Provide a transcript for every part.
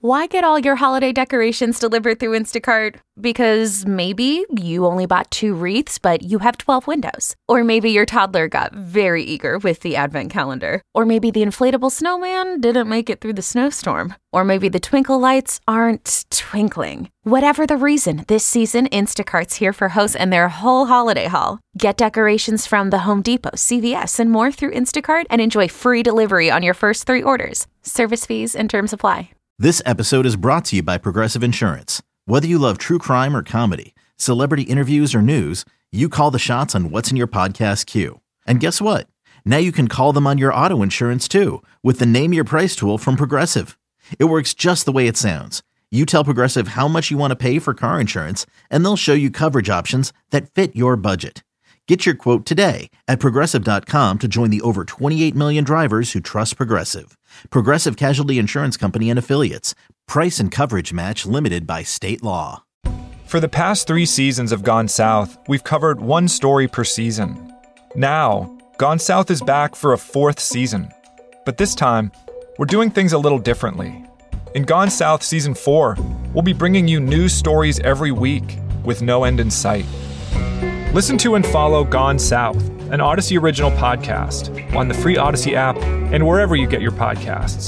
Why get all your holiday decorations delivered through Instacart? Because maybe you only bought 2 wreaths, but you have 12 windows. Or maybe your toddler got very eager with the advent calendar. Or maybe the inflatable snowman didn't make it through the snowstorm. Or maybe the twinkle lights aren't twinkling. Whatever the reason, this season, Instacart's here for hosts and their whole holiday haul. Get decorations from the Home Depot, CVS, and more through Instacart and enjoy free delivery on your first 3 orders. Service fees and terms apply. This episode is brought to you by Progressive Insurance. Whether you love true crime or comedy, celebrity interviews or news, you call the shots on what's in your podcast queue. And guess what? Now you can call them on your auto insurance too with the Name Your Price tool from Progressive. It works just the way it sounds. You tell Progressive how much you want to pay for car insurance, and they'll show you coverage options that fit your budget. Get your quote today at Progressive.com to join the over 28 million drivers who trust Progressive. Progressive Casualty Insurance Company and Affiliates. Price and coverage match limited by state law. For the past 3 seasons of Gone South, we've covered 1 story per season. Now, Gone South is back for a 4th season. But this time, we're doing things a little differently. In Gone South Season 4, we'll be bringing you new stories every week with no end in sight. Listen to and follow Gone South, an Odyssey original podcast, on the free Odyssey app and wherever you get your podcasts.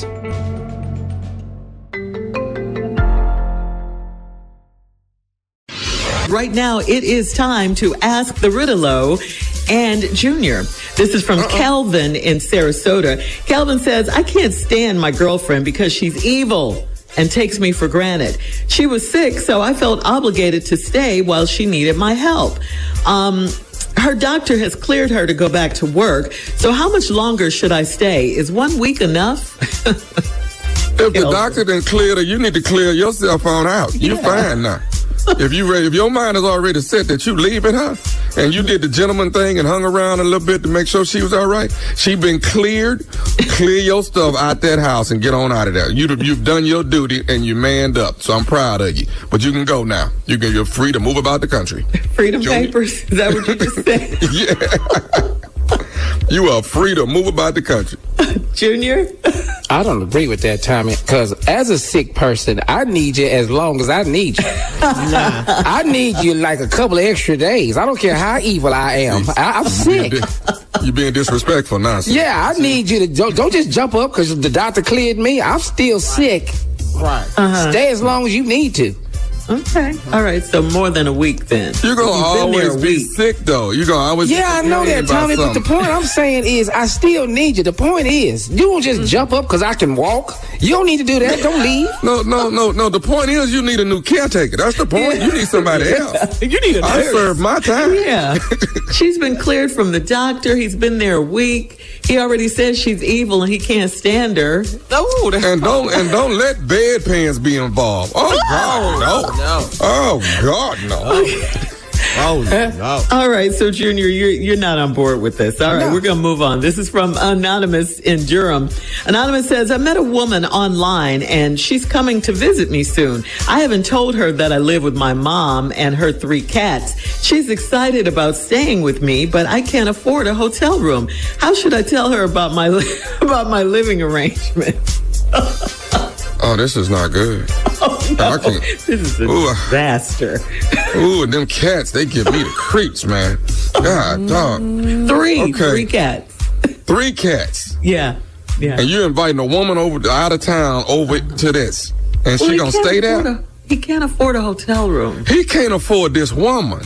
Right now, it is time to ask the Riddle-O and Junior. This is from Kelvin in Sarasota. Kelvin says, I can't stand my girlfriend because she's evil and takes me for granted. She was sick, so I felt obligated to stay while she needed my help. Her doctor has cleared her to go back to work. So how much longer should I stay? Is 1 week enough? If the doctor didn't clear her, you need to clear yourself on out. You're fine now. If your mind is already set that you leaving her, and you did the gentleman thing and hung around a little bit to make sure she was all right, she been cleared. Clear your stuff out that house and get on out of there. You've done your duty and you manned up. So I'm proud of you. But you can go now. You're free to move about the country. Freedom papers? Is that what you just said? Yeah. You are free to move about the country. Junior? I don't agree with that, Tommy, because as a sick person, I need you as long as I need you. I need you like a couple of extra days. I don't care how evil I am. I'm sick. You're being disrespectful now. Sir. Yeah, I need you to don't just jump up because the doctor cleared me. I'm still sick. Right. Stay as long as you need to. Okay. All right. So more than a week then. You're going to always be sick, though. You're going to always Yeah, I know that, Tommy, but the point I'm saying is I still need you. The point is you don't just jump up because I can walk. You don't need to do that. Don't leave. No. The point is you need a new caretaker. That's the point. You need somebody else. You need a nurse. I served my time. Yeah. She's been cleared from the doctor. He's been there a week. He already says she's evil and he can't stand her. Oh, and don't let bedpans be involved. Oh God, no. Oh God, no. Oh no. All right, so Junior, you're not on board with this. All right, we're gonna move on. This is from Anonymous in Durham. Anonymous says, I met a woman online and she's coming to visit me soon. I haven't told her that I live with my mom and her 3 cats. She's excited about staying with me, but I can't afford a hotel room. How should I tell her about my living arrangement? Oh, this is not good. Oh, no. This is a disaster. Ooh, and them cats, they give me the creeps, man. God, dog. 3 cats. 3 cats. Yeah. And you're inviting a woman out of town over to this. And she gonna stay there? He can't afford a hotel room. He can't afford this woman.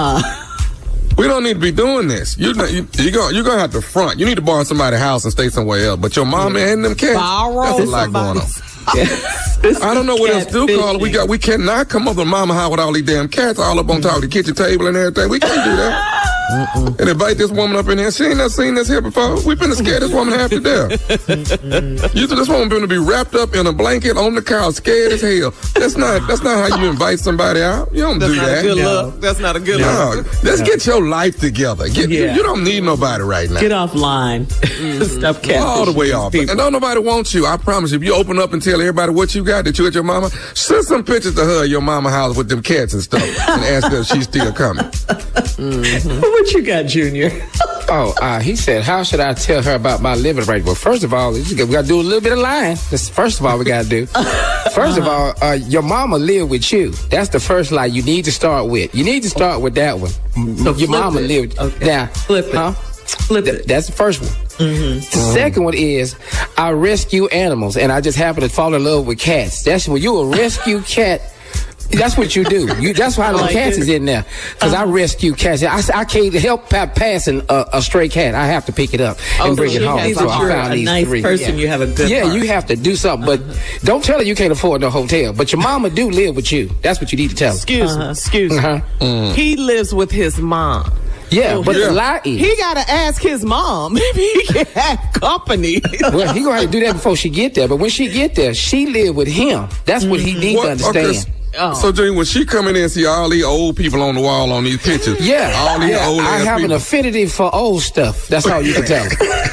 We don't need to be doing this. You're gonna have to front. You need to borrow somebody's house and stay somewhere else. But your mama and them cats, that's a lot going on. I don't know what else to do, Carla. We cannot come up to mama house with all these damn cats all up on top of the kitchen table and everything. We can't do that. And invite this woman up in here. She ain't never seen this here before. We've been scared this woman half to death. This woman been to be wrapped up in a blanket on the couch, scared as hell. That's not how you invite somebody out. You don't do that. That's not a good look. Let's get your life together. You don't need nobody right now. Get offline. Stop catfishing all the way off. And don't nobody want you. I promise you, if you open up and tell everybody what you got, that you at your mama, send some pictures to her at your mama house with them cats and stuff and ask her if she's still coming. What you got, Junior? He said, how should I tell her about my living arrangement? Well, first of all, we got to do a little bit of lying. That's the first of all we got to do. First of all, your mama lived with you. That's the first lie you need to start with. You need to start with that one. So your mama lived. Okay. Now, flip it. Flip it. That's the first one. The second one is, I rescue animals, and I just happen to fall in love with cats. That's when you a rescue cat. That's what you do. That's why the cats is in there. Because I rescue cats. I can't help passing a stray cat. I have to pick it up and bring it home. So you're a nice person. You have a good heart. You have to do something. But don't tell her you can't afford no hotel. But your mama do live with you. That's what you need to tell her. Excuse me. He lives with his mom. Yeah, but the lie is, he gotta ask his mom if he can have company. Well, he gonna have to do that before she get there. But when she get there, she live with him. That's what he needs to understand. Okay. So, Junior, when she come in and see all these old people on the wall on these pictures, all these old I have people. An affinity for old stuff. That's all you can tell.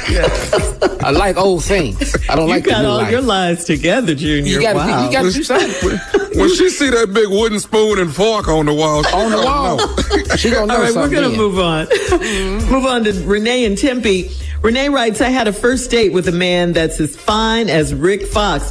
I like old things. I don't like the new life. You got all your lives together, Junior. You got to do something. When she see that big wooden spoon and fork on the wall, she gonna know. All right, something. We're gonna move on. Move on to Renee and Tempe. Renee writes, I had a first date with a man that's as fine as Rick Fox.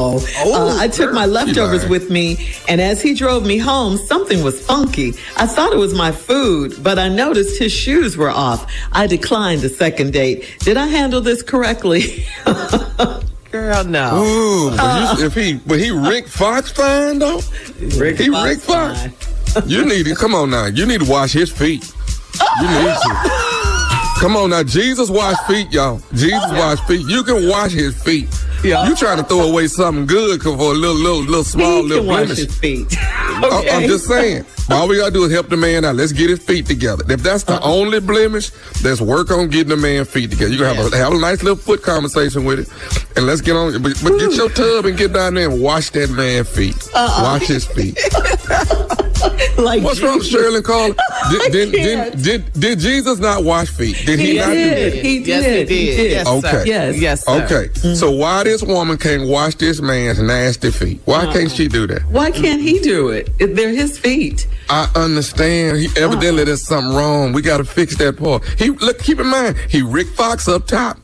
I took my leftovers with me, and as he drove me home, something was funky. I thought it was my food, but I noticed his shoes were off. I declined the second date. Did I handle this correctly? Girl, no. Ooh, but he Rick Fox fine though? Rick Fox. You need to come on now. You need to wash his feet. You need to. Come on now, Jesus washed feet, y'all. Jesus washed feet. You can wash his feet. Yeah. You trying to throw away something good for a little small little blemish. Wash his feet. Okay. I'm just saying. All we gotta do is help the man out. Let's get his feet together. If that's the only blemish, let's work on getting the man's feet together. You can have a nice little foot conversation with it, and let's get on. But get your tub and get down there and wash that man's feet. Wash his feet. What's wrong, Shirley Carla? Did Jesus not wash feet? Did he not do that? He did. Yes, he did. Yes, okay. Sir. Yes, sir. Okay. So why this woman can't wash this man's nasty feet? Why can't she do that? Why can't he do it? They're his feet. I understand. Evidently there's something wrong. We got to fix that part. Keep in mind, he Rick Fox up top.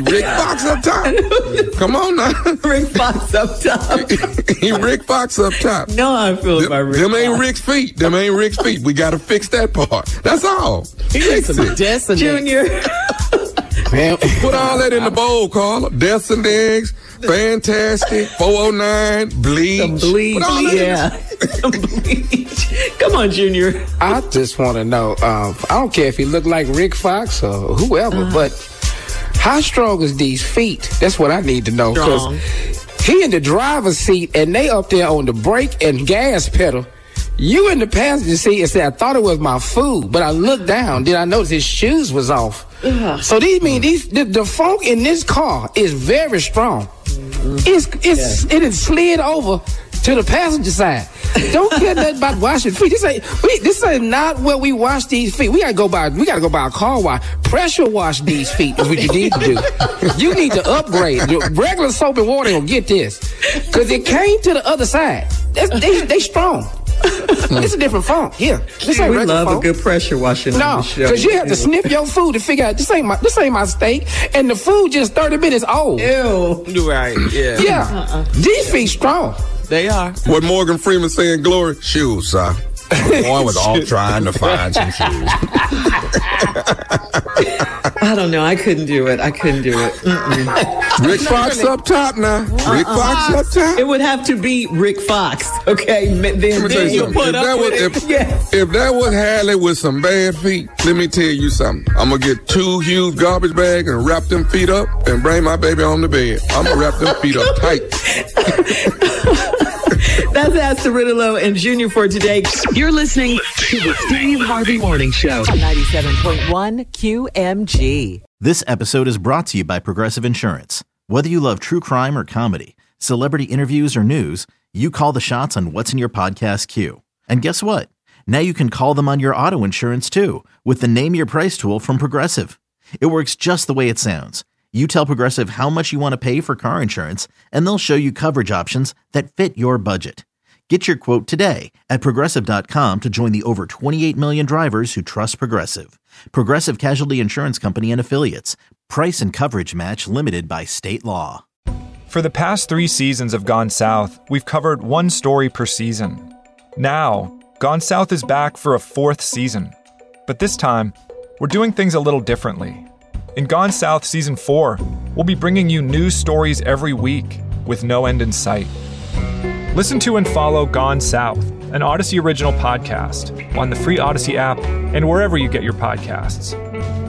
Come on now. Rick Fox up top. He Rick Fox up top. No, I feel about Rick Them ain't Fox. Rick's feet. Them ain't Rick's feet. We got to fix that part. That's all. He needs some Destiny. Junior. Put all that in the bowl, Carla. Destiny eggs, fantastic, 409, bleach. Some bleach, Some bleach. Come on, Junior. I just want to know, I don't care if he look like Rick Fox or whoever, but how strong is these feet? That's what I need to know. Because he in the driver's seat and they up there on the brake and gas pedal. You in the passenger seat and said, I thought it was my food, but I looked down. Then I noticed his shoes was off. So the funk in this car is very strong. It is slid over to the passenger side. Don't care nothing about washing feet. This ain't not where we wash these feet. We gotta go by a car wash. Pressure wash these feet is what you need to do. You need to upgrade. The regular soap and water will get this. Cause it came to the other side. They strong. It's a different funk. Yeah. This ain't we love funk. a good pressure washing. No, because you have to sniff your food to figure out this ain't my steak, and the food just 30 minutes old. Ew. You're right. Yeah. Yeah. These feet strong. They are. What Morgan Freeman saying, Glory? Shoes, sir. Boy was off trying to find some shoes. I don't know. I couldn't do it. Rick Fox up top now. Rick Fox up top. It would have to be Rick Fox. Okay. Then you put up with it. If that was Hallie with some bad feet, let me tell you something. I'm going to get 2 huge garbage bags and wrap them feet up and bring my baby on the bed. I'm going to wrap them feet up tight. That's Ask the Riddle and Junior for today. You're listening to the Steve Harvey Morning Show. 97.1 QMG. This episode is brought to you by Progressive Insurance. Whether you love true crime or comedy, celebrity interviews or news, you call the shots on what's in your podcast queue. And guess what? Now you can call them on your auto insurance too with the Name Your Price tool from Progressive. It works just the way it sounds. You tell Progressive how much you want to pay for car insurance, and they'll show you coverage options that fit your budget. Get your quote today at Progressive.com to join the over 28 million drivers who trust Progressive. Progressive Casualty Insurance Company and Affiliates. Price and coverage match limited by state law. For the past 3 seasons of Gone South, we've covered one story per season. Now, Gone South is back for a 4th season. But this time, we're doing things a little differently. In Gone South Season 4, we'll be bringing you new stories every week with no end in sight. Listen to and follow Gone South, an Odyssey original podcast, on the free Odyssey app and wherever you get your podcasts.